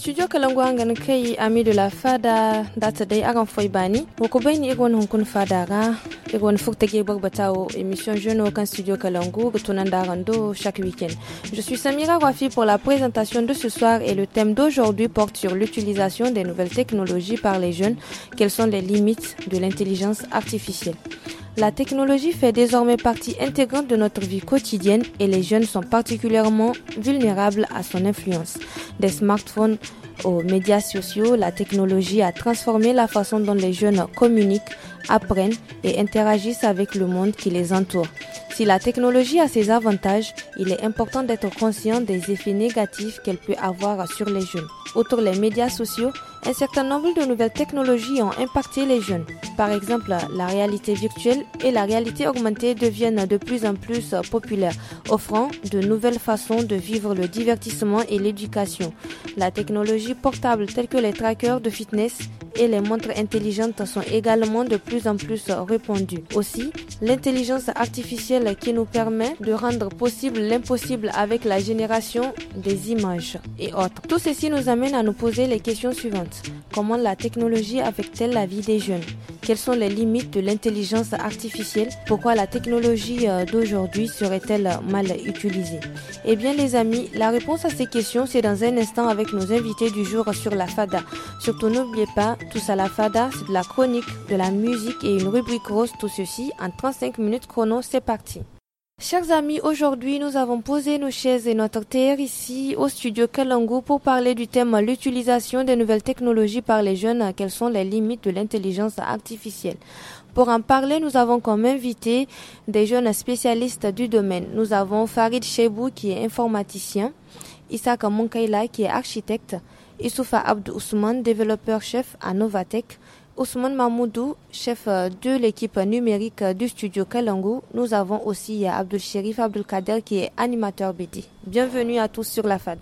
studio kalangu hangan kai ami de la fada data dai aran foi bani ko bayni egon hunkun fada ga egon fukta ge bagbatawo émission jeune au studio kalangu tunanda rando chaque week-end. Je suis Samira Wafi pour la présentation de ce soir et le thème d'aujourd'hui porte sur l'utilisation des nouvelles technologies par les jeunes. Quelles sont les limites de l'intelligence artificielle? La technologie fait désormais partie intégrante de notre vie quotidienne et les jeunes sont particulièrement vulnérables à son influence. Des smartphones aux médias sociaux, la technologie a transformé la façon dont les jeunes communiquent, apprennent et interagissent avec le monde qui les entoure. Si la technologie a ses avantages, il est important d'être conscient des effets négatifs qu'elle peut avoir sur les jeunes. Outre les médias sociaux, un certain nombre de nouvelles technologies ont impacté les jeunes. Par exemple, la réalité virtuelle et la réalité augmentée deviennent de plus en plus populaires, offrant de nouvelles façons de vivre le divertissement et l'éducation. La technologie portable telle que les trackers de fitness et les montres intelligentes sont également de plus en plus répandues. Aussi, l'intelligence artificielle qui nous permet de rendre possible l'impossible avec la génération des images et autres. Tout ceci nous amène à nous poser les questions suivantes. Comment la technologie affecte-t-elle la vie des jeunes? Quelles sont les limites de l'intelligence artificielle? Pourquoi la technologie d'aujourd'hui serait-elle mal utilisée? Eh bien les amis, la réponse à ces questions c'est dans un instant avec nos invités du jour sur la FADA. Surtout n'oubliez pas, tous à la FADA, c'est de la chronique, de la musique et une rubrique rose, tout ceci en 35 minutes chrono, c'est parti. Chers amis, aujourd'hui nous avons posé nos chaises et notre terre ici au studio Kalangu pour parler du thème l'utilisation des nouvelles technologies par les jeunes, quelles sont les limites de l'intelligence artificielle. Pour en parler, nous avons comme invité des jeunes spécialistes du domaine. Nous avons Farid Chebou qui est informaticien, Issaka Monkaila qui est architecte, Issoufa Abdou Ousmane, développeur-chef à Novatech, Ousmane Mahmoudou, chef de l'équipe numérique du studio Kalangu. Nous avons aussi Abdul Sherif Abdul Kader qui est animateur BD. Bienvenue à tous sur la FADA.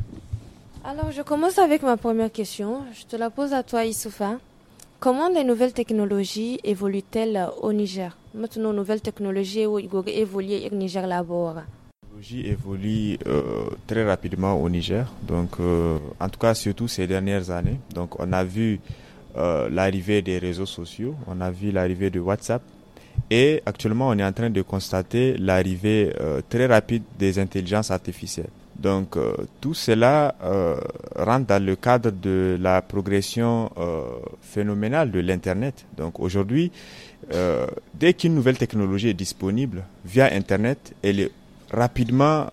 Alors, je commence avec ma première question. Je te la pose à toi, Issoufa. Comment les nouvelles technologies évoluent-elles au Niger? Maintenant, les nouvelles technologies évoluent au Niger là-bas. La technologie évolue très rapidement au Niger. Donc, en tout cas, surtout ces dernières années. Donc, on a vu l'arrivée des réseaux sociaux, on a vu l'arrivée de WhatsApp et actuellement on est en train de constater l'arrivée très rapide des intelligences artificielles. Donc tout cela rentre dans le cadre de la progression phénoménale de l'Internet. Donc aujourd'hui, dès qu'une nouvelle technologie est disponible via Internet, elle est rapidement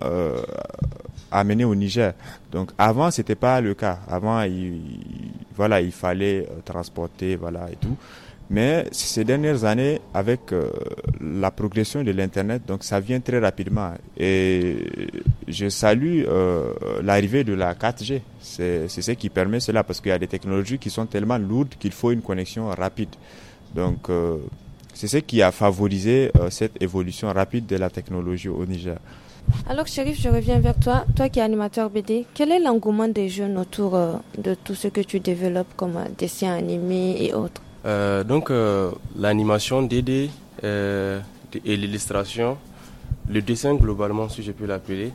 amené au Niger. Donc avant c'était pas le cas. Avant il fallait transporter et tout. Mais ces dernières années avec la progression de l'internet, donc ça vient très rapidement et je salue l'arrivée de la 4G. C'est ce qui permet cela parce qu'il y a des technologies qui sont tellement lourdes qu'il faut une connexion rapide. Donc c'est ce qui a favorisé cette évolution rapide de la technologie au Niger. Alors Chérif, je reviens vers toi. Toi qui es animateur BD, quel est l'engouement des jeunes autour de tout ce que tu développes comme dessins animés et autres? L'animation DD et l'illustration, le dessin globalement, si je peux l'appeler,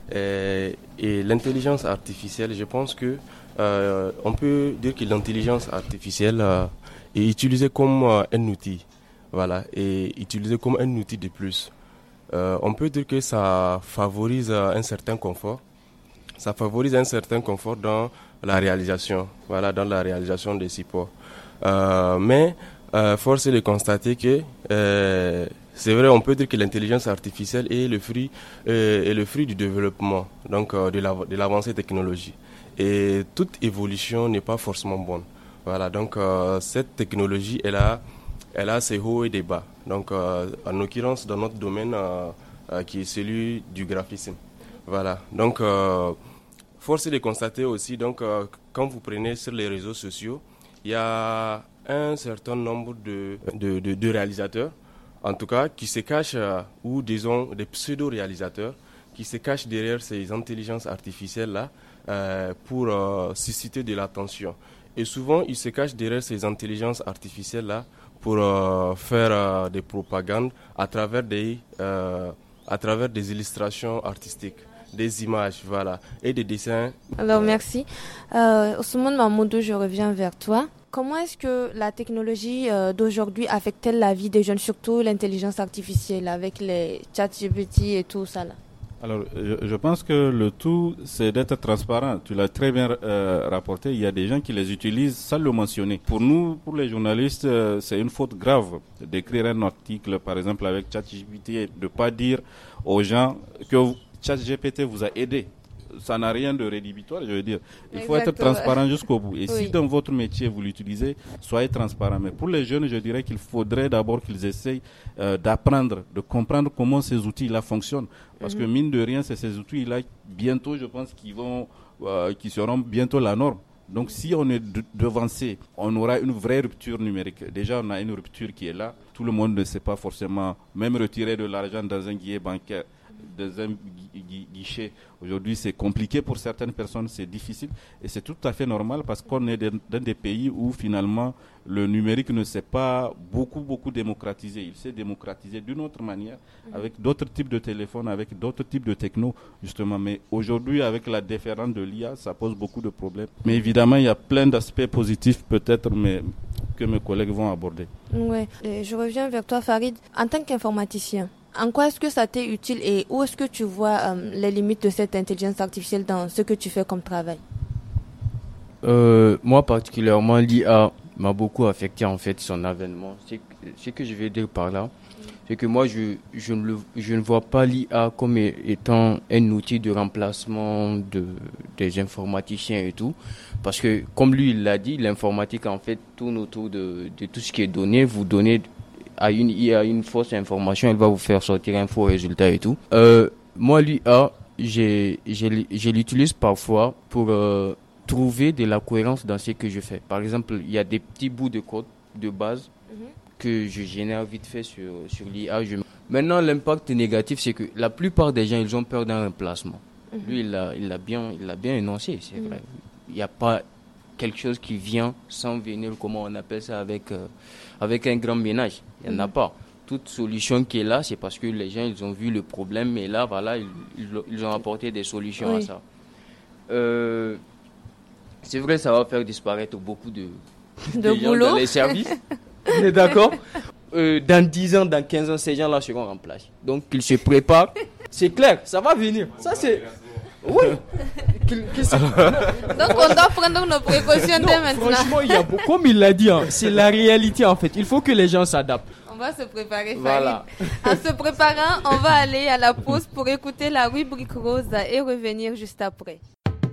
et l'intelligence artificielle, je pense que on peut dire que l'intelligence artificielle est utilisée comme un outil, et utilisée comme un outil de plus. On peut dire que ça favorise un certain confort. Ça favorise un certain confort dans la réalisation, dans la réalisation des supports. Mais force est de constater que c'est vrai, on peut dire que l'intelligence artificielle est le fruit du développement, donc de l'avancée technologique. Et toute évolution n'est pas forcément bonne. Donc cette technologie, elle a ses hauts et des bas. Donc, en l'occurrence, dans notre domaine qui est celui du graphisme. Donc, force est de constater aussi, quand vous prenez sur les réseaux sociaux, il y a un certain nombre de réalisateurs, en tout cas, qui se cachent, ou disons des pseudo-réalisateurs, qui se cachent derrière ces intelligences artificielles-là pour susciter de l'attention. Et souvent, ils se cachent derrière ces intelligences artificielles-là pour faire des propagandes à travers des illustrations artistiques. des images, voilà, et des dessins. Alors, merci. Ousmane Mahmoudou, je reviens vers toi. Comment est-ce que la technologie d'aujourd'hui affecte-t-elle la vie des jeunes, surtout l'intelligence artificielle avec les chats GPT et tout ça là? Alors, je pense que le tout, c'est d'être transparent. Tu l'as très bien rapporté. Il y a des gens qui les utilisent sans le mentionner. Pour nous, pour les journalistes, c'est une faute grave d'écrire un article, par exemple, avec ChatGPT et de ne pas dire aux gens que ChatGPT vous a aidé. Ça n'a rien de rédhibitoire, je veux dire. Il faut être transparent jusqu'au bout. Et si dans votre métier, vous l'utilisez, soyez transparent. Mais pour les jeunes, je dirais qu'il faudrait d'abord qu'ils essayent d'apprendre, de comprendre comment ces outils-là fonctionnent. Parce que mine de rien, c'est ces outils-là, bientôt, je pense, qui seront bientôt la norme. Donc si on est devancé, on aura une vraie rupture numérique. Déjà, on a une rupture qui est là. Tout le monde ne sait pas forcément, même retirer de l'argent dans un guichet bancaire, dans un guichet. Aujourd'hui, c'est compliqué pour certaines personnes, c'est difficile. Et c'est tout à fait normal parce qu'on est dans des pays où finalement le numérique ne s'est pas beaucoup démocratisé. Il s'est démocratisé d'une autre manière, avec d'autres types de téléphones, avec d'autres types de techno, justement. Mais aujourd'hui, avec la déferlante de l'IA, ça pose beaucoup de problèmes. Mais évidemment, il y a plein d'aspects positifs peut-être, mais que mes collègues vont aborder. Ouais. Je reviens vers toi, Farid. En tant qu'informaticien, en quoi est-ce que ça t'est utile et où est-ce que tu vois les limites de cette intelligence artificielle dans ce que tu fais comme travail? Moi particulièrement, l'IA m'a beaucoup affecté en fait son avènement. Ce que je veux dire par là, c'est que moi je ne vois pas l'IA comme étant un outil de remplacement des informaticiens et tout. Parce que comme lui il l'a dit, l'informatique en fait tourne autour de tout ce qui est donné. Vous donnez à une IA une fausse information, elle va vous faire sortir un faux résultat et tout. Moi, l'IA, je l'utilise parfois pour trouver de la cohérence dans ce que je fais. Par exemple, il y a des petits bouts de code de base que je génère vite fait sur l'IA. Maintenant, l'impact négatif, c'est que la plupart des gens, ils ont peur d'un remplacement. Lui, il l'a bien énoncé, c'est vrai. Il n'y a pas quelque chose qui vient sans venir, comment on appelle ça, avec un grand ménage. Il n'y en a pas. Toute solution qui est là, c'est parce que les gens, ils ont vu le problème, et là, voilà, ils ont apporté des solutions à ça. C'est vrai, ça va faire disparaître beaucoup de gens dans les services. On est d'accord? Dans 10 ans, dans 15 ans, ces gens-là seront remplacés. Donc, qu'ils se préparent. C'est clair, ça va venir. Ça, c'est... Oui. Donc on doit prendre nos précautions dès maintenant. Franchement, il y a beaucoup, comme il l'a dit, c'est la réalité en fait. Il faut que les gens s'adaptent. On va se préparer, Voilà. Farid. En se préparant, on va aller à la pause pour écouter la rubrique rose et revenir juste après.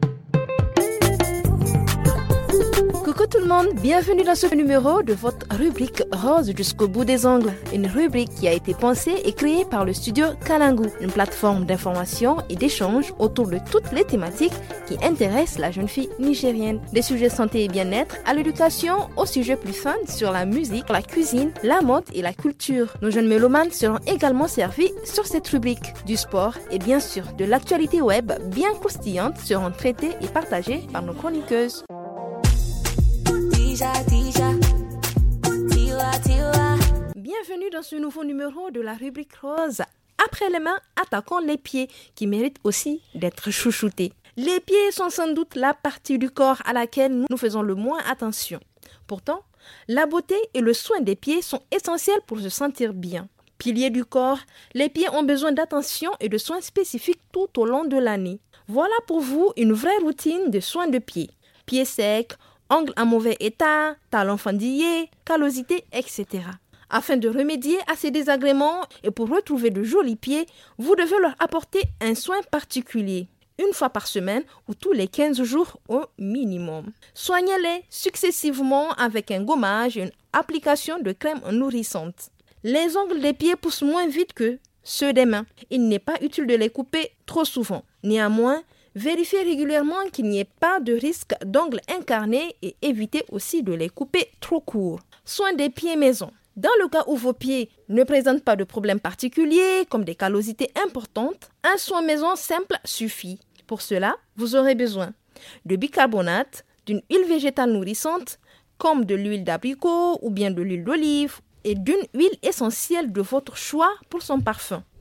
Coucou tout le monde, bienvenue dans ce numéro de votre rubrique Rose jusqu'au bout des ongles. Une rubrique qui a été pensée et créée par le studio Kalangu, une plateforme d'information et d'échange autour de toutes les thématiques qui intéressent la jeune fille nigérienne. Des sujets santé et bien-être à l'éducation, aux sujets plus fun sur la musique, la cuisine, la mode et la culture. Nos jeunes mélomanes seront également servis sur cette rubrique. Du sport et bien sûr de l'actualité web bien croustillante seront traitées et partagées par nos chroniqueuses. Bienvenue dans ce nouveau numéro de la rubrique rose. Après les mains, attaquons les pieds qui méritent aussi d'être chouchoutés. Les pieds sont sans doute la partie du corps à laquelle nous faisons le moins attention. Pourtant, la beauté et le soin des pieds sont essentiels pour se sentir bien. Piliers du corps, les pieds ont besoin d'attention et de soins spécifiques tout au long de l'année. Voilà pour vous une vraie routine de soins de pieds. Pieds secs, ongles en mauvais état, talons fendillés, callosité, etc. Afin de remédier à ces désagréments et pour retrouver de jolis pieds, vous devez leur apporter un soin particulier, une fois par semaine ou tous les 15 jours au minimum. Soignez-les successivement avec un gommage et une application de crème nourrissante. Les ongles des pieds poussent moins vite que ceux des mains. Il n'est pas utile de les couper trop souvent. Néanmoins, vérifiez régulièrement qu'il n'y ait pas de risque d'ongles incarnés et évitez aussi de les couper trop courts. Soin des pieds maison. Dans le cas où vos pieds ne présentent pas de problèmes particuliers, comme des callosités importantes, un soin maison simple suffit. Pour cela, vous aurez besoin de bicarbonate, d'une huile végétale nourrissante, comme de l'huile d'abricot ou bien de l'huile d'olive, et d'une huile essentielle de votre choix pour son parfum.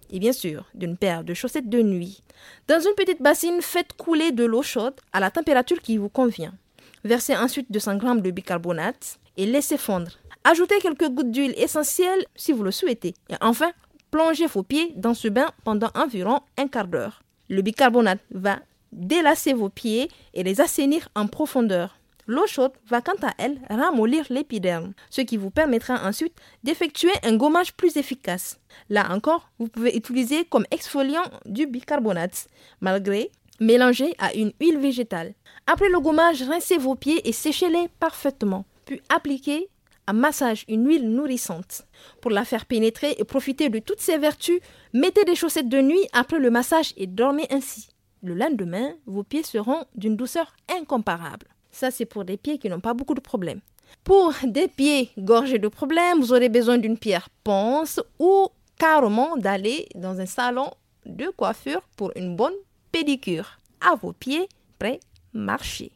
et bien sûr d'une paire de chaussettes de nuit. Dans une petite bassine, faites couler de l'eau chaude à la température qui vous convient. Versez ensuite 200 g de bicarbonate et laissez fondre. Ajoutez quelques gouttes d'huile essentielle si vous le souhaitez. Et enfin, plongez vos pieds dans ce bain pendant environ un quart d'heure. Le bicarbonate va délasser vos pieds et les assainir en profondeur. L'eau chaude va quant à elle ramollir l'épiderme, ce qui vous permettra ensuite d'effectuer un gommage plus efficace. Là encore, vous pouvez utiliser comme exfoliant du bicarbonate, malgré mélangé à une huile végétale. Après le gommage, rincez vos pieds et séchez-les parfaitement. Puis appliquez un massage une huile nourrissante. Pour la faire pénétrer et profiter de toutes ses vertus, mettez des chaussettes de nuit après le massage et dormez ainsi. Le lendemain, vos pieds seront d'une douceur incomparable. Ça, c'est pour des pieds qui n'ont pas beaucoup de problèmes. Pour des pieds gorgés de problèmes, vous aurez besoin d'une pierre ponce ou carrément d'aller dans un salon de coiffure pour une bonne pédicure. À vos pieds, prêts, marchez.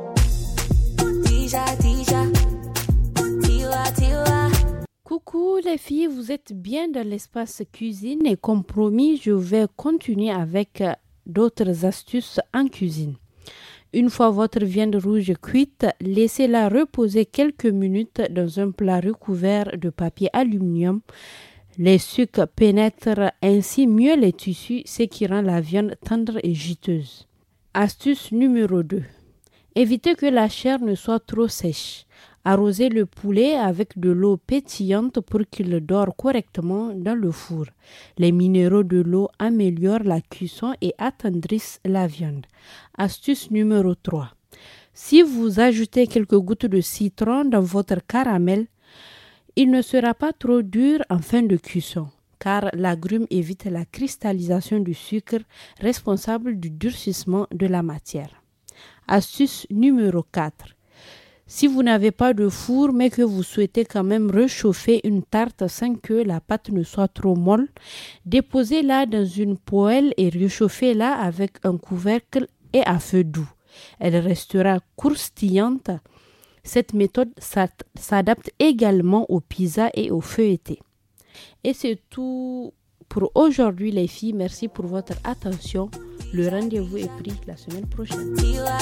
Coucou les filles, vous êtes bien dans l'espace cuisine et comme promis, je vais continuer avec d'autres astuces en cuisine. Une fois votre viande rouge cuite, laissez-la reposer quelques minutes dans un plat recouvert de papier aluminium. Les sucs pénètrent ainsi mieux les tissus, ce qui rend la viande tendre et juteuse. Astuce numéro 2. Évitez que la chair ne soit trop sèche. Arrosez le poulet avec de l'eau pétillante pour qu'il dore correctement dans le four. Les minéraux de l'eau améliorent la cuisson et attendrissent la viande. Astuce numéro 3. Si vous ajoutez quelques gouttes de citron dans votre caramel, il ne sera pas trop dur en fin de cuisson, car l'agrume évite la cristallisation du sucre responsable du durcissement de la matière. Astuce numéro 4. Si vous n'avez pas de four mais que vous souhaitez quand même réchauffer une tarte sans que la pâte ne soit trop molle, déposez-la dans une poêle et réchauffez-la avec un couvercle et à feu doux. Elle restera croustillante. Cette méthode s'adapte également aux pizzas et aux feuilletés. Et c'est tout pour aujourd'hui les filles. Merci pour votre attention. Le rendez-vous est pris la semaine prochaine.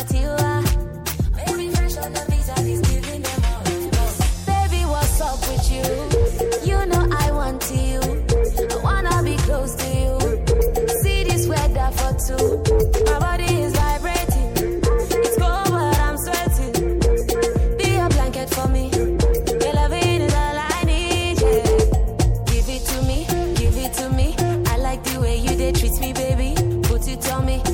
Baby, what's up with you? You know I want you. I wanna be close to you. See this weather for two. My body is vibrating. It's cold but I'm sweating. Be a blanket for me. Your loving is all I need, yeah. Give it to me, give it to me. I like the way you did treat me, baby. Put it on me,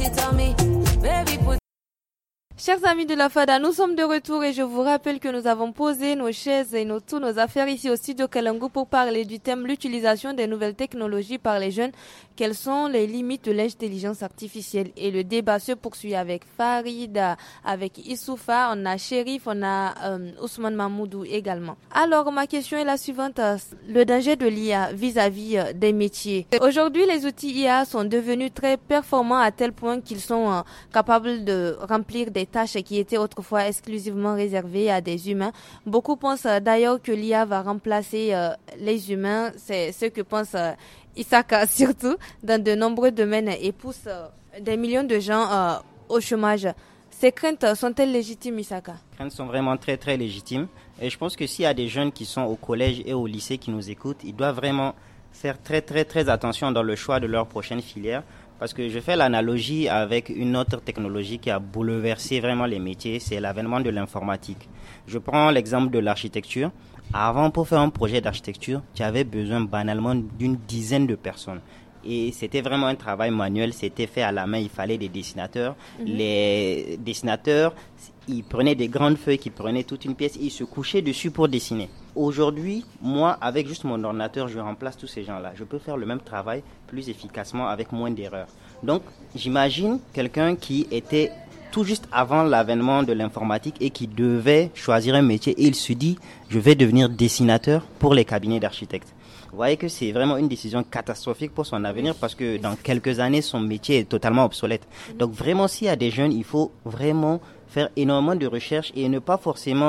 baby, put. Chers amis de la FADA, nous sommes de retour et je vous rappelle que nous avons posé nos chaises et tous nos affaires ici au studio Kalangu pour parler du thème l'utilisation des nouvelles technologies par les jeunes. Quelles sont les limites de l'intelligence artificielle? Et le débat se poursuit avec Farida, avec Issoufa, on a Chérif, on a Ousmane Mahmoudou également. Alors ma question est la suivante, le danger de l'IA vis-à-vis des métiers. Aujourd'hui les outils IA sont devenus très performants à tel point qu'ils sont capables de remplir des tâches qui étaient autrefois exclusivement réservées à des humains. Beaucoup pensent d'ailleurs que l'IA va remplacer les humains, c'est ce que pense Isaka surtout dans de nombreux domaines et pousse des millions de gens au chômage. Ces craintes sont-elles légitimes, Isaka? Les craintes sont vraiment très très légitimes et je pense que s'il y a des jeunes qui sont au collège et au lycée qui nous écoutent, ils doivent vraiment faire très attention dans le choix de leur prochaine filière. Parce que je fais l'analogie avec une autre technologie qui a bouleversé vraiment les métiers, c'est l'avènement de l'informatique. Je prends l'exemple de l'architecture. Avant, pour faire un projet d'architecture, tu avais besoin banalement d'une dizaine de personnes. Et c'était vraiment un travail manuel, c'était fait à la main, il fallait des dessinateurs. Les dessinateurs, ils prenaient des grandes feuilles, qui prenaient toute une pièce et ils se couchaient dessus pour dessiner. Aujourd'hui, moi, avec juste mon ordinateur, je remplace tous ces gens-là. Je peux faire le même travail plus efficacement avec moins d'erreurs. Donc, j'imagine quelqu'un qui était tout juste avant l'avènement de l'informatique et qui devait choisir un métier et il se dit, je vais devenir dessinateur pour les cabinets d'architectes. Vous voyez que c'est vraiment une décision catastrophique pour son avenir parce que dans quelques années, son métier est totalement obsolète. Donc vraiment, s'il y a des jeunes, il faut vraiment faire énormément de recherches et ne pas forcément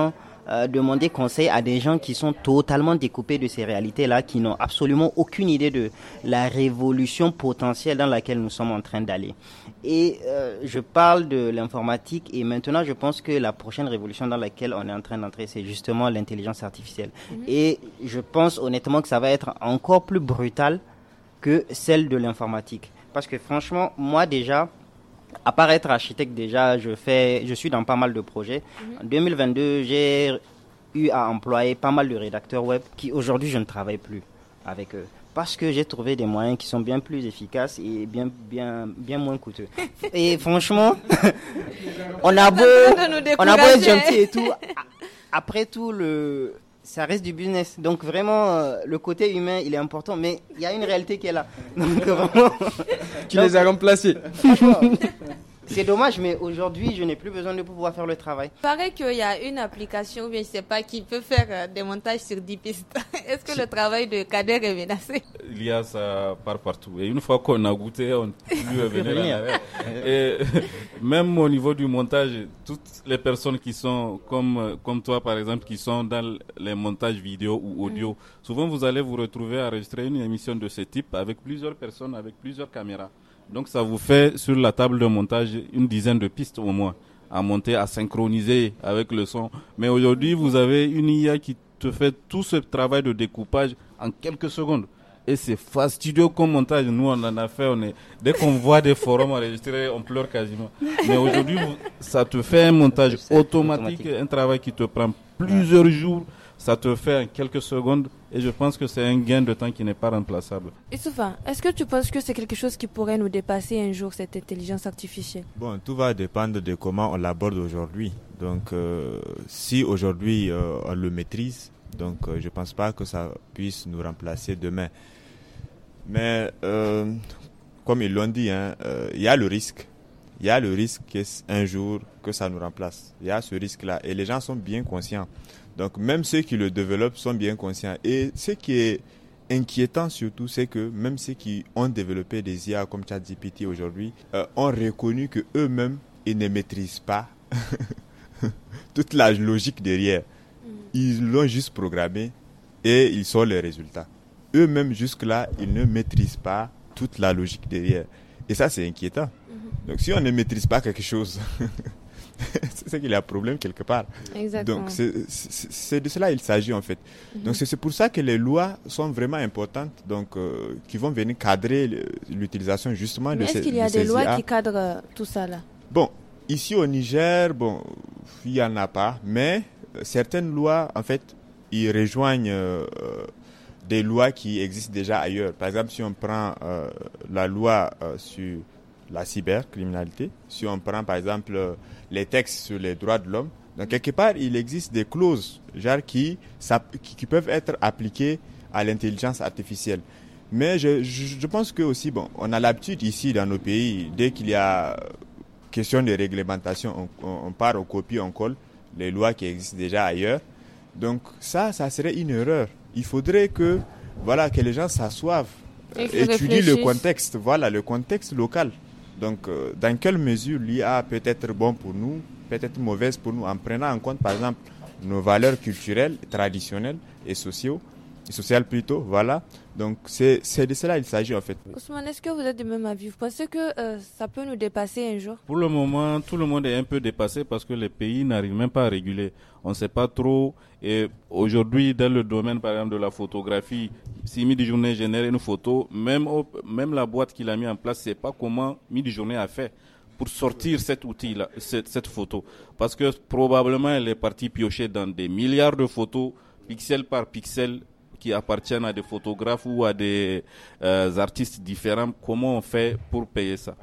demander conseil à des gens qui sont totalement découpés de ces réalités-là, qui n'ont absolument aucune idée de la révolution potentielle dans laquelle nous sommes en train d'aller. Et je parle de l'informatique et maintenant je pense que la prochaine révolution dans laquelle on est en train d'entrer, c'est justement l'intelligence artificielle. Et je pense honnêtement que ça va être encore plus brutal que celle de l'informatique. Parce que franchement, moi déjà, à part être architecte déjà, je suis dans pas mal de projets. En 2022, j'ai eu à employer pas mal de rédacteurs web qui aujourd'hui je ne travaille plus avec eux. Parce que j'ai trouvé des moyens qui sont bien plus efficaces et bien moins coûteux. Et franchement, on a beau être gentil et tout. Après tout, ça reste du business. Donc vraiment, le côté humain, il est important. Mais il y a une réalité qui est là. Donc vraiment... Tu les as remplacés. C'est dommage, mais aujourd'hui, je n'ai plus besoin de pouvoir faire le travail. Il paraît qu'il y a une application, mais je ne sais pas, qui peut faire des montages sur 10 pistes. Est-ce que le travail de Kader est menacé? Il y a ça partout. Et une fois qu'on a goûté, on ne peut plus revenir en arrière. Et même au niveau du montage, toutes les personnes qui sont comme toi, par exemple, qui sont dans les montages vidéo ou audio, souvent vous allez vous retrouver à enregistrer une émission de ce type avec plusieurs personnes, avec plusieurs caméras. Donc ça vous fait sur la table de montage une dizaine de pistes au moins à monter, à synchroniser avec le son. Mais aujourd'hui, vous avez une IA qui te fait tout ce travail de découpage en quelques secondes. Et c'est fastidieux comme montage. Nous, on en a fait. Dès qu'on voit des forums enregistrés, on pleure quasiment. Mais aujourd'hui, ça te fait un montage automatique, un travail qui te prend plusieurs jours. Ça te fait en quelques secondes et je pense que c'est un gain de temps qui n'est pas remplaçable. Issoufa, est-ce que tu penses que c'est quelque chose qui pourrait nous dépasser un jour, cette intelligence artificielle? Bon, tout va dépendre de comment on l'aborde aujourd'hui. Donc, si aujourd'hui on le maîtrise, donc je ne pense pas que ça puisse nous remplacer demain. Mais comme ils l'ont dit, il y a le risque. Il y a le risque qu'un jour que ça nous remplace. Il y a ce risque-là et les gens sont bien conscients. Donc même ceux qui le développent sont bien conscients. Et ce qui est inquiétant surtout, c'est que même ceux qui ont développé des IA comme ChatGPT aujourd'hui ont reconnu que eux-mêmes ils ne maîtrisent pas toute la logique derrière. Ils l'ont juste programmé et ils sont les résultats. Eux-mêmes jusque-là, ils ne maîtrisent pas toute la logique derrière. Et ça, c'est inquiétant. Donc si on ne maîtrise pas quelque chose... c'est qu'il y a un problème quelque part. Exactement. Donc c'est de cela il s'agit en fait. Donc c'est pour ça que les lois sont vraiment importantes, donc qui vont venir cadrer l'utilisation justement de ces IA. Est-ce qu'il y a des lois qui cadrent tout ça là? Bon, ici au Niger, il n'y en a pas, mais certaines lois en fait, ils rejoignent des lois qui existent déjà ailleurs. Par exemple, si on prend la loi sur la cybercriminalité, si on prend par exemple les textes sur les droits de l'homme, donc quelque part il existe des clauses genre qui peuvent être appliquées à l'intelligence artificielle. Mais je pense que aussi on a l'habitude ici dans nos pays, dès qu'il y a question de réglementation, on part, on copie, on colle les lois qui existent déjà ailleurs. Donc ça serait une erreur. Il faudrait que les gens s'assoivent, étudient le contexte, le contexte local. Donc, dans quelle mesure l'IA peut être bon pour nous, peut être mauvaise pour nous, en prenant en compte, par exemple, nos valeurs culturelles, traditionnelles et sociales plutôt, voilà. Donc, c'est de cela il s'agit en fait. Ousmane, est-ce que vous êtes du même avis? Vous pensez que ça peut nous dépasser un jour? Pour le moment, tout le monde est un peu dépassé parce que les pays n'arrivent même pas à réguler. On ne sait pas trop. Et aujourd'hui, dans le domaine, par exemple, de la photographie, si Midi-Journée génère une photo, même la boîte qu'il a mis en place, ne sait pas comment Midi-Journée a fait pour sortir cet outil-là, cette photo. Parce que probablement, elle est partie piocher dans des milliards de photos, pixel par pixel, qui appartiennent à des photographes ou à des artistes différents. Comment on fait pour payer ça?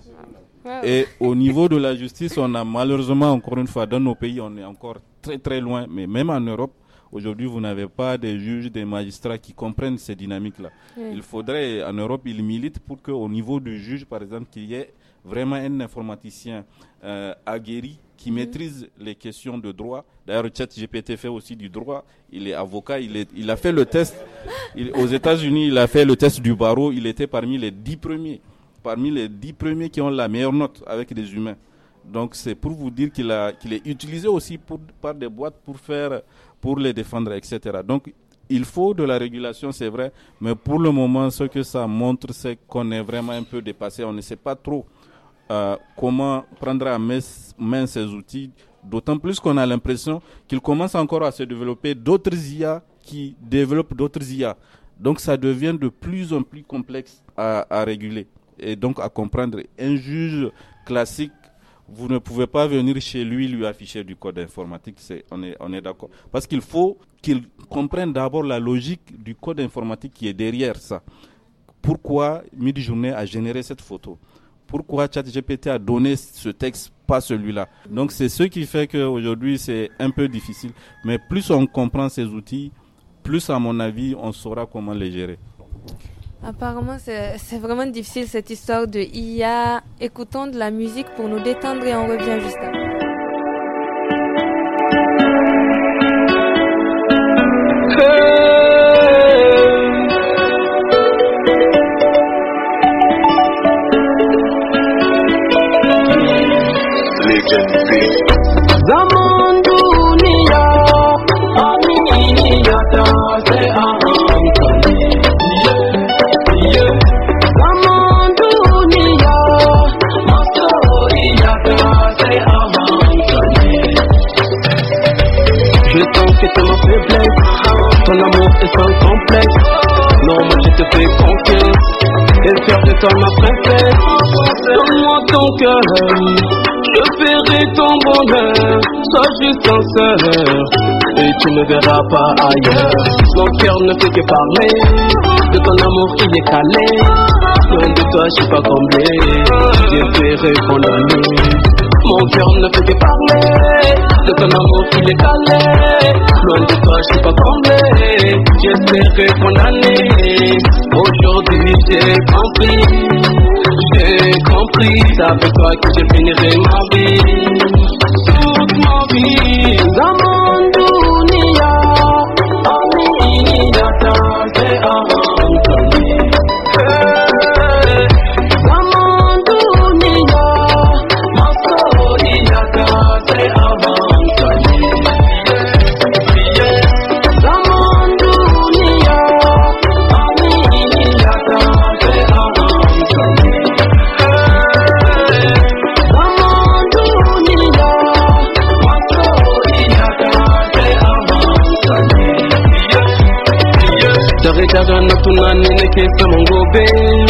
Et au niveau de la justice, on a malheureusement, encore une fois, dans nos pays, on est encore très très loin. Mais même en Europe, aujourd'hui, vous n'avez pas des juges, des magistrats qui comprennent ces dynamiques-là. Il faudrait, en Europe, ils militent pour qu'au niveau du juge, par exemple, qu'il y ait vraiment un informaticien aguerri qui maîtrise les questions de droit. D'ailleurs, ChatGPT fait aussi du droit. Il est avocat, il a fait le test. Aux États-Unis, il a fait le test du barreau. Il était parmi les 10 premiers. Parmi les 10 premiers qui ont la meilleure note avec des humains. Donc c'est pour vous dire qu'il est utilisé aussi par des boîtes pour les défendre, etc. Donc il faut de la régulation, c'est vrai, mais pour le moment, ce que ça montre, c'est qu'on est vraiment un peu dépassé. On ne sait pas trop comment prendre à main ces outils, d'autant plus qu'on a l'impression qu'il commence encore à se développer d'autres IA qui développent d'autres IA. Donc ça devient de plus en plus complexe à réguler et donc à comprendre. Un juge classique, vous ne pouvez pas venir chez lui afficher du code informatique, on est d'accord. Parce qu'il faut qu'il comprenne d'abord la logique du code informatique qui est derrière ça. Pourquoi Midjourney a généré cette photo? Pourquoi ChatGPT a donné ce texte, pas celui-là? Donc c'est ce qui fait qu'aujourd'hui c'est un peu difficile. Mais plus on comprend ces outils, plus à mon avis on saura comment les gérer. Apparemment, c'est vraiment difficile cette histoire de IA. Écoutons de la musique pour nous détendre et on revient juste après. Ton amour est sans complexe. Non, moi je te fais confiance. Et le cœur de toi ma princesse. Donne-moi ton cœur, je ferai ton bonheur. Sois juste sincère et tu ne verras pas ailleurs. Mon cœur ne fait que parler de ton amour, il est calé. Loin de toi je suis pas comblé. J'espérais condamner. Mon cœur ne fait que parler de ton amour, il est calé. Loin de toi, je suis pas comblé. J'espérais condamner. Aujourd'hui, j'ai compris. C'est avec toi que je finirai ma vie. Toute ma vie. Dans mon dunia, Amina, c'est Anthony. Jana tunani nake saman gobe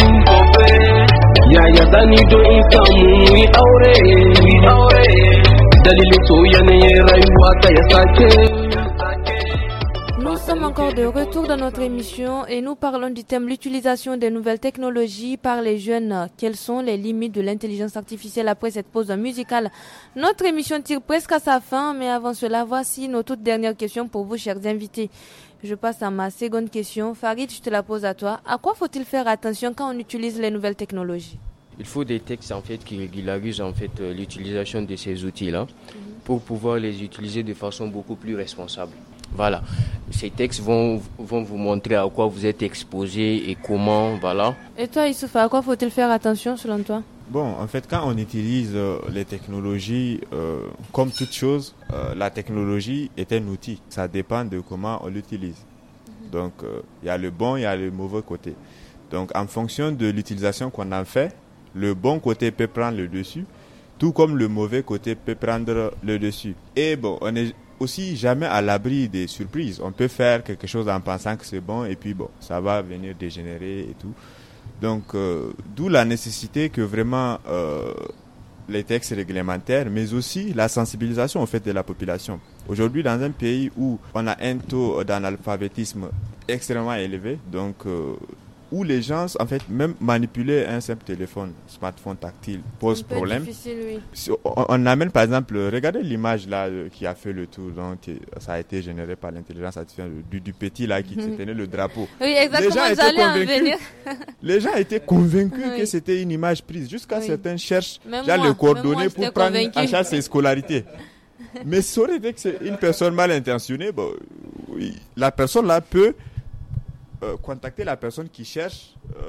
yaya zani do in samu yi aure dalilin soyayya ne rayuwa ta ya sake. Nous sommes encore de retour dans notre émission et nous parlons du thème l'utilisation des nouvelles technologies par les jeunes. Quelles sont les limites de l'intelligence artificielle après cette pause musicale? Notre émission tire presque à sa fin, mais avant cela, voici nos toutes dernières questions pour vous, chers invités. Je passe à ma seconde question. Farid, je te la pose à toi. À quoi faut-il faire attention quand on utilise les nouvelles technologies? Il faut des textes en fait qui régularisent en fait l'utilisation de ces outils-là pour pouvoir les utiliser de façon beaucoup plus responsable. Voilà, ces textes vont vous montrer à quoi vous êtes exposé et comment, voilà. Et toi, Youssouf, à quoi faut-il faire attention selon toi? Bon, en fait, quand on utilise les technologies, comme toute chose, la technologie est un outil. Ça dépend de comment on l'utilise. Donc, il y a le bon, il y a le mauvais côté. Donc, en fonction de l'utilisation qu'on en fait, le bon côté peut prendre le dessus, tout comme le mauvais côté peut prendre le dessus. Et bon, on est aussi jamais à l'abri des surprises. On peut faire quelque chose en pensant que c'est bon et puis bon, ça va venir dégénérer et tout. Donc, d'où la nécessité que vraiment les textes réglementaires, mais aussi la sensibilisation au fait de la population. Aujourd'hui, dans un pays où on a un taux d'analphabétisme extrêmement élevé, donc où les gens, en fait, même manipuler un simple téléphone, smartphone tactile, pose problème. Difficile, oui. On amène, par exemple, regardez l'image là qui a fait le tour, donc ça a été généré par l'intelligence artificielle du petit là qui tenait le drapeau. Oui, exactement, j'allais en venir. Les gens étaient convaincus que c'était une image prise, jusqu'à certains cherchent les coordonnées pour prendre en charge ses scolarités. Mais ça aurait été que c'est une personne mal intentionnée, bon, oui, la personne là peut contacter la personne qui cherche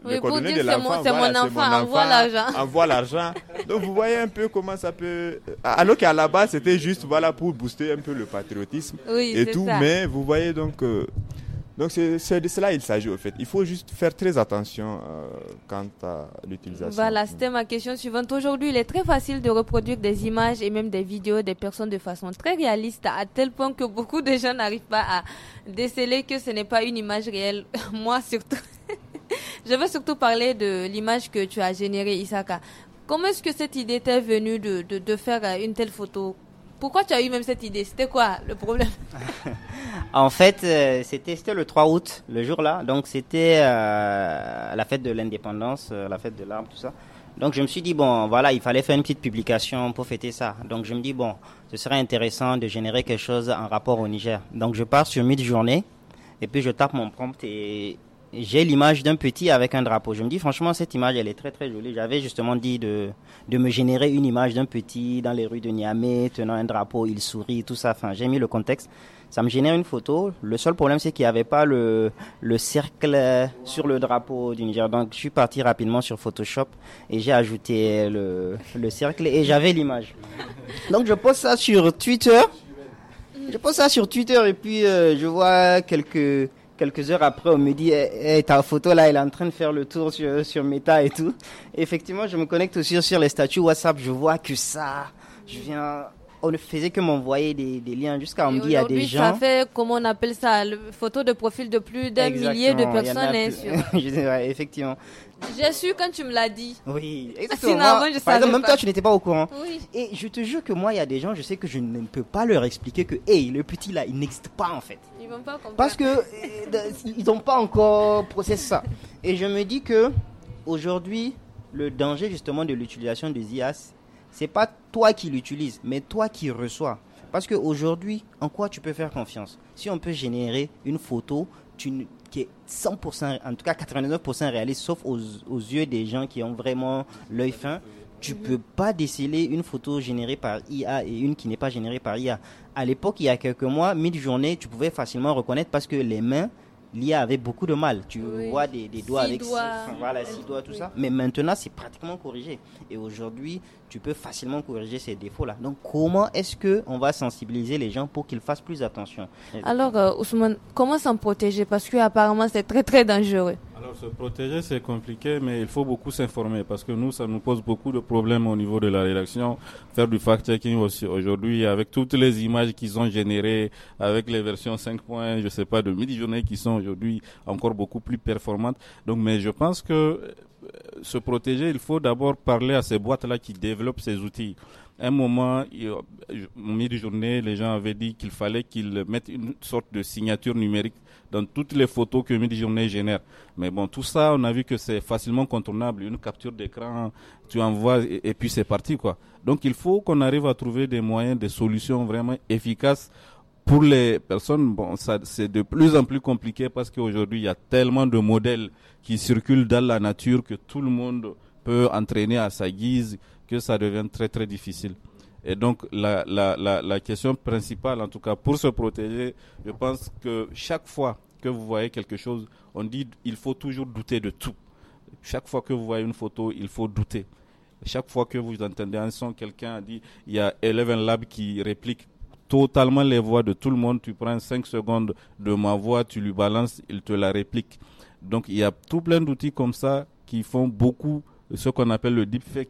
Oui, les pour coordonnées dire de l'enfant. c'est mon enfant, envoie l'argent. Envoie l'argent. Donc vous voyez un peu comment ça peut... Alors qu'à la base, c'était juste voilà, pour booster un peu le patriotisme et tout. Ça. Mais vous voyez donc... Donc c'est de cela il s'agit au fait. Il faut juste faire très attention quant à l'utilisation. Voilà, c'était ma question suivante. Aujourd'hui, il est très facile de reproduire des images et même des vidéos des personnes de façon très réaliste, à tel point que beaucoup de gens n'arrivent pas à déceler que ce n'est pas une image réelle. Moi surtout. Je veux surtout parler de l'image que tu as générée, Isaka. Comment est-ce que cette idée t'est venue de faire une telle photo? Pourquoi tu as eu même cette idée? C'était quoi le problème? En fait, c'était le 3 août, le jour-là. Donc, c'était la fête de l'indépendance, la fête de l'arme, tout ça. Donc, je me suis dit, bon, voilà, il fallait faire une petite publication pour fêter ça. Donc, je me dis, bon, ce serait intéressant de générer quelque chose en rapport au Niger. Donc, je pars sur Midjourney et puis je tape mon prompt et j'ai l'image d'un petit avec un drapeau. Je me dis, franchement, cette image, elle est très, très jolie. J'avais justement dit de me générer une image d'un petit dans les rues de Niamey, tenant un drapeau, il sourit, tout ça. Enfin, j'ai mis le contexte. Ça me génère une photo. Le seul problème, c'est qu'il n'y avait pas le cercle sur le drapeau du Niger. Donc, je suis parti rapidement sur Photoshop et j'ai ajouté le cercle et j'avais l'image. Donc, je poste ça sur Twitter. Et puis je vois quelques heures après, on me dit ta photo là, elle est en train de faire le tour sur Meta et tout. Et effectivement, je me connecte aussi sur les statuts WhatsApp. Je vois que ça, on ne faisait que m'envoyer des liens jusqu'à on me dit il y a des gens. Ça fait, comment on appelle ça, photo de profil de plus d'un millier de personnes. Ouais, effectivement. J'ai su quand tu me l'as dit. Oui, exactement. Par exemple, même toi, tu n'étais pas au courant. Oui. Et je te jure que moi, il y a des gens, je sais que je ne peux pas leur expliquer que, le petit là, il n'existe pas en fait. Ils vont pas comprendre. Parce que ils n'ont pas encore processé ça. Et je me dis que aujourd'hui, le danger justement de l'utilisation des IAS, c'est pas toi qui l'utilises, mais toi qui reçois. Parce qu'aujourd'hui, en quoi tu peux faire confiance? Si on peut générer une photo qui est 100%, en tout cas 99% réaliste, sauf aux yeux des gens qui ont vraiment l'œil fin, tu peux pas déceler une photo générée par IA et une qui n'est pas générée par IA. À l'époque, il y a quelques mois, Midjourney, tu pouvais facilement reconnaître parce que les mains, l'IA avait beaucoup de mal. Tu vois des doigts avec 6 doigts, tout ça. Mais maintenant, c'est pratiquement corrigé. Et aujourd'hui, tu peux facilement corriger ces défauts-là. Donc, comment est-ce qu'on va sensibiliser les gens pour qu'ils fassent plus attention? Alors, Ousmane, comment s'en protéger? Parce qu'apparemment, c'est très, très dangereux. Alors, se protéger, c'est compliqué, mais il faut beaucoup s'informer parce que nous, ça nous pose beaucoup de problèmes au niveau de la rédaction. Faire du fact-checking aussi aujourd'hui, avec toutes les images qu'ils ont générées, avec les versions 5 points, je sais pas, de Midjourney qui sont aujourd'hui encore beaucoup plus performantes. Donc, mais je pense que se protéger, il faut d'abord parler à ces boîtes-là qui développent ces outils. À un moment, Midjourney, les gens avaient dit qu'il fallait qu'ils mettent une sorte de signature numérique dans toutes les photos que Midjourney génère. Mais bon, tout ça, on a vu que c'est facilement contournable. Une capture d'écran, tu envoies et puis c'est parti, quoi. Donc, il faut qu'on arrive à trouver des moyens, des solutions vraiment efficaces pour les personnes. Bon, ça, c'est de plus en plus compliqué parce qu'aujourd'hui, il y a tellement de modèles qui circulent dans la nature que tout le monde peut entraîner à sa guise, que ça devient très très difficile. Et donc la question principale, en tout cas pour se protéger, je pense que chaque fois que vous voyez quelque chose, on dit il faut toujours douter de tout. Chaque fois que vous voyez une photo, il faut douter. Chaque fois que vous entendez un son, quelqu'un a dit, il y a Eleven Lab qui réplique totalement les voix de tout le monde. Tu prends 5 secondes de ma voix, tu lui balances, il te la réplique. Donc il y a tout plein d'outils comme ça qui font beaucoup ce qu'on appelle le deepfake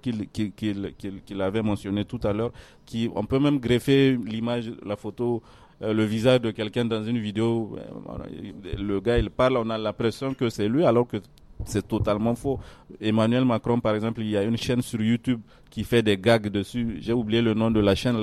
qu'il avait mentionné tout à l'heure, on peut même greffer l'image, la photo, le visage de quelqu'un dans une vidéo. Le gars, il parle, on a l'impression que c'est lui, alors que c'est totalement faux. Emmanuel Macron, par exemple, il y a une chaîne sur YouTube qui fait des gags dessus. J'ai oublié le nom de la chaîne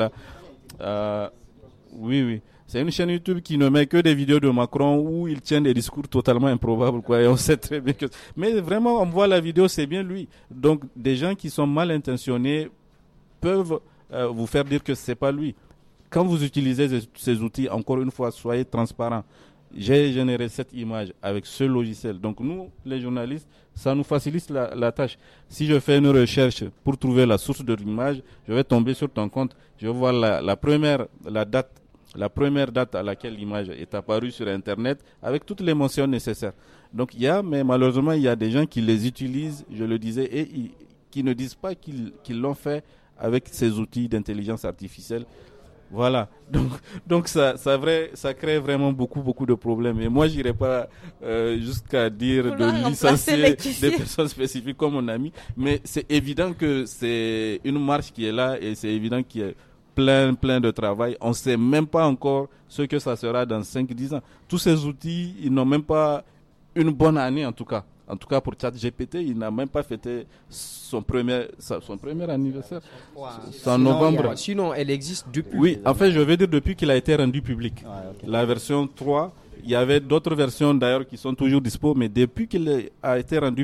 là. Oui. C'est une chaîne YouTube qui ne met que des vidéos de Macron où il tient des discours totalement improbables, quoi. Et on sait très bien que... Mais vraiment, on voit la vidéo, c'est bien lui. Donc, des gens qui sont mal intentionnés peuvent vous faire dire que c'est pas lui. Quand vous utilisez ces outils, encore une fois, soyez transparents. J'ai généré cette image avec ce logiciel. Donc, nous, les journalistes, ça nous facilite la tâche. Si je fais une recherche pour trouver la source de l'image, je vais tomber sur ton compte. Je vais voir la première date à laquelle l'image est apparue sur Internet avec toutes les mentions nécessaires. Donc mais malheureusement, il y a des gens qui les utilisent, je le disais, et qui ne disent pas qu'ils l'ont fait avec ces outils d'intelligence artificielle. Voilà, donc ça crée vraiment beaucoup de problèmes. Et moi, j'irai pas jusqu'à dire de licencier des personnes spécifiques comme mon ami, mais c'est évident que c'est une marche qui est là et c'est évident qu'il y a plein de travail. On sait même pas encore ce que ça sera dans 5-10 ans. Tous ces outils, ils n'ont même pas une bonne année en tout cas. En tout cas, pour ChatGPT, il n'a même pas fêté son premier anniversaire. C'est en novembre. Sinon, elle existe depuis. Oui, en fait, je veux dire depuis qu'il a été rendu public. Okay. La version 3, il y avait d'autres versions d'ailleurs qui sont toujours dispo, mais depuis qu'il a été rendu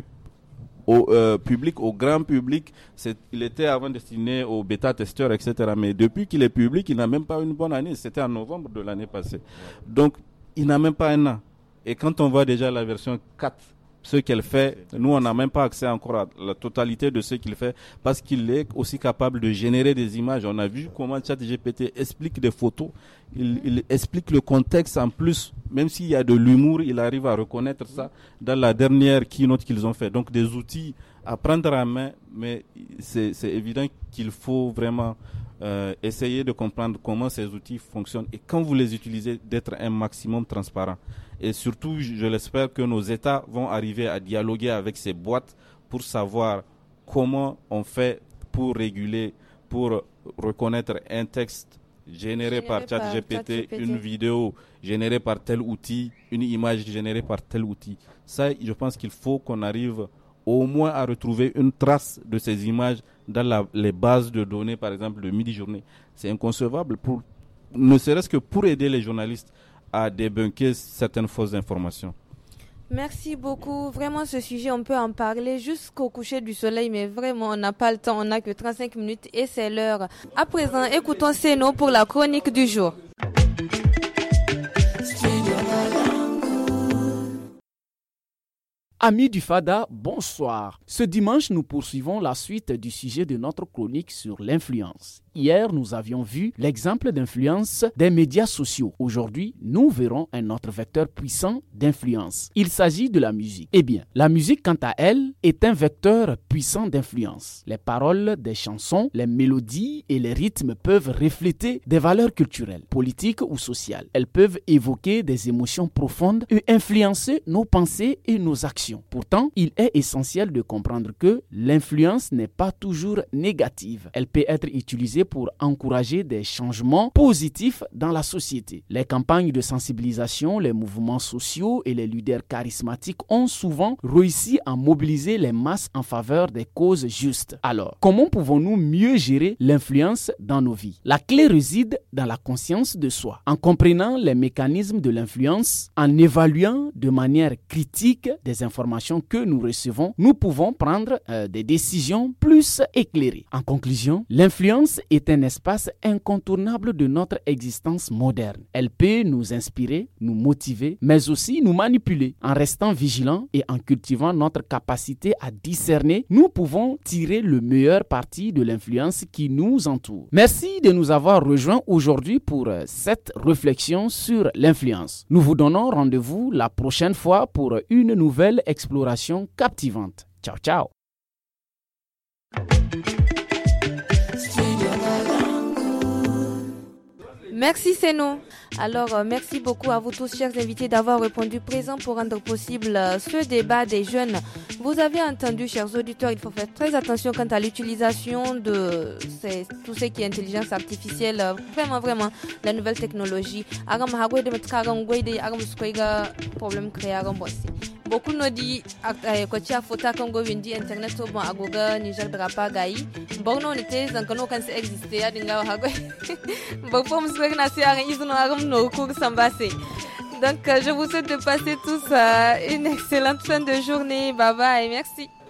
au public, au grand public, il était avant destiné aux bêta-testeurs, etc. Mais depuis qu'il est public, il n'a même pas une bonne année. C'était en novembre de l'année passée. Donc, il n'a même pas un an. Et quand on voit déjà la version 4, ce qu'elle fait, nous on n'a même pas accès encore à la totalité de ce qu'il fait parce qu'il est aussi capable de générer des images. On a vu comment ChatGPT explique des photos, il explique le contexte en plus, même s'il y a de l'humour, il arrive à reconnaître ça dans la dernière keynote qu'ils ont fait. Donc des outils à prendre en main, mais c'est évident qu'il faut vraiment essayer de comprendre comment ces outils fonctionnent et quand vous les utilisez, d'être un maximum transparent. Et surtout, je l'espère que nos États vont arriver à dialoguer avec ces boîtes pour savoir comment on fait pour réguler, pour reconnaître un texte généré par ChatGPT, une vidéo générée par tel outil, une image générée par tel outil. Ça, je pense qu'il faut qu'on arrive au moins à retrouver une trace de ces images dans les bases de données, par exemple, de Midi-Journée. C'est inconcevable, ne serait-ce que pour aider les journalistes à débunker certaines fausses informations. Merci beaucoup. Vraiment, ce sujet, on peut en parler jusqu'au coucher du soleil, mais vraiment, on n'a pas le temps. On n'a que 35 minutes et c'est l'heure. À présent, écoutons Seno pour la chronique du jour. Amis du Fada, bonsoir. Ce dimanche, nous poursuivons la suite du sujet de notre chronique sur l'influence. Hier, nous avions vu l'exemple d'influence des médias sociaux. Aujourd'hui, nous verrons un autre vecteur puissant d'influence. Il s'agit de la musique. Eh bien, la musique, quant à elle, est un vecteur puissant d'influence. Les paroles des chansons, les mélodies et les rythmes peuvent refléter des valeurs culturelles, politiques ou sociales. Elles peuvent évoquer des émotions profondes et influencer nos pensées et nos actions. Pourtant, il est essentiel de comprendre que l'influence n'est pas toujours négative. Elle peut être utilisée pour encourager des changements positifs dans la société. Les campagnes de sensibilisation, les mouvements sociaux et les leaders charismatiques ont souvent réussi à mobiliser les masses en faveur des causes justes. Alors, comment pouvons-nous mieux gérer l'influence dans nos vies? La clé réside dans la conscience de soi. En comprenant les mécanismes de l'influence, en évaluant de manière critique des informations que nous recevons, nous pouvons prendre des décisions plus éclairées. En conclusion, l'influence est un espace incontournable de notre existence moderne. Elle peut nous inspirer, nous motiver, mais aussi nous manipuler. En restant vigilants et en cultivant notre capacité à discerner, nous pouvons tirer le meilleur parti de l'influence qui nous entoure. Merci de nous avoir rejoints aujourd'hui pour cette réflexion sur l'influence. Nous vous donnons rendez-vous la prochaine fois pour une nouvelle exploration captivante. Ciao, ciao. Merci Seno. Alors, merci beaucoup à vous tous, chers invités, d'avoir répondu présent pour rendre possible ce débat des jeunes. Vous avez entendu, chers auditeurs, il faut faire très attention quant à l'utilisation de tout ce qui est intelligence artificielle, vraiment, la nouvelle technologie. Beaucoup nous dit que tu as photo comme go vindi internet au bon agoga Niger drapa gai bon non était zankano kan se exister ya dinga ha go bon forme se na se ara izuno agam no ko sambase. Donc je vous souhaite de passer tous une excellente fin de journée. Bye bye, merci.